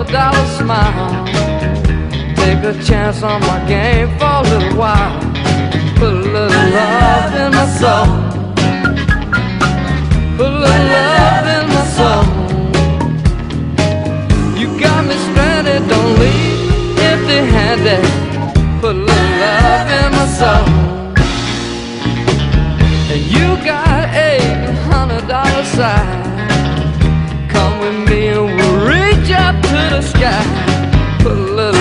$100 smile. Take a chance on my game for a little while. Put a little love in my soul. Put a little love in my soul. You got me stranded, don't leave empty-handed. Put a little love in my soul. And you got $800 side. Come with me and we'll reach up to the sky. Put a little